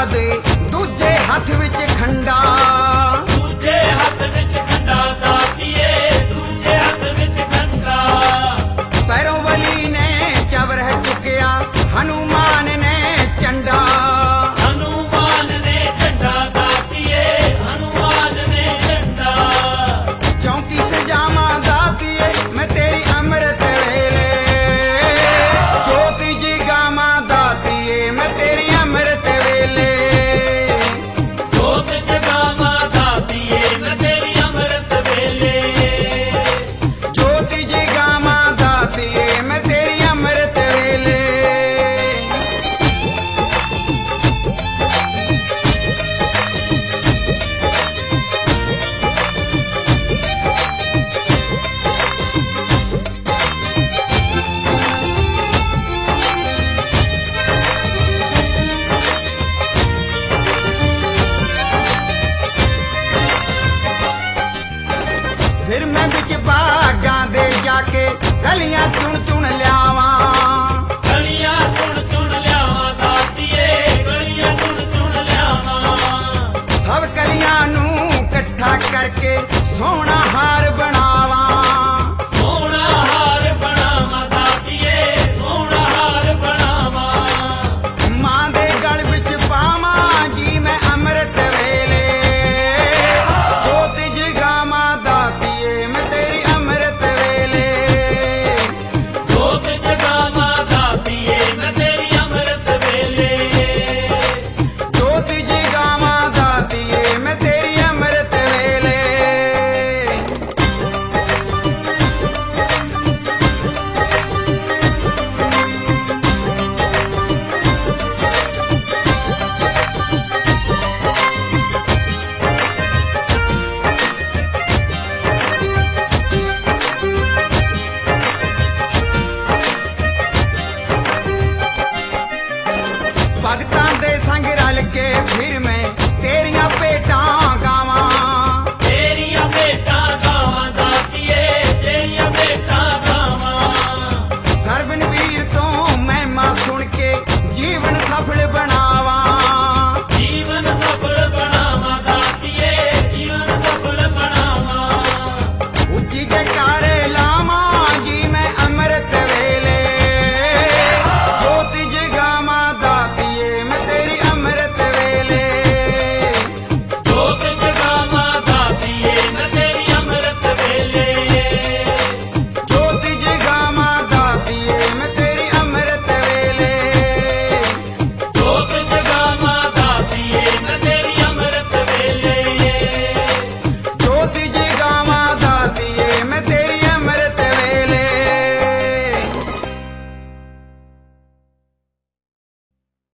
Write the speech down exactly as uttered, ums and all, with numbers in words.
दे दूजे हथ विच खंडा, दूजे हथ विच खंडा दातिए, दूजे हथ विच खंडा। पैरों वली ने चवर चुकिया, हनुमान ने चंडा, हनुमान ने झंडा दातिए, हनुमान ने झंडा। चौंकी सजावा दातिए मैं तेरी अमृत वेले, ज्योति जी गावा दातिए मैं तेरी अमृत वेले, जोत जगावा दातिए मैं तेरी अमृत वेले, ज्योति जी गावा दातिए मैं तेरी अमृत वेले। फिर मैं बिच बागां दे जाके गलियां चुन चुन ल्यावा, गलियां चुन चुन ल्यावा दातिए, गलियां चुन चुन ल्यावा। सब कलियां नू इकट्ठा करके सोहना हार बनावा, सोहना हार बनावा दातिए, सोहना हार बनावा। मां दे गल विच पावा जी मैं अमृत वेले, ज्योति जगावा दातिए मैं तेरी अमृत वेले, जोत जगावा दातिए मैं तेरी अमृत वेले, ज्योति जगावा दातिए मैं तेरी अमृत वेले। भगता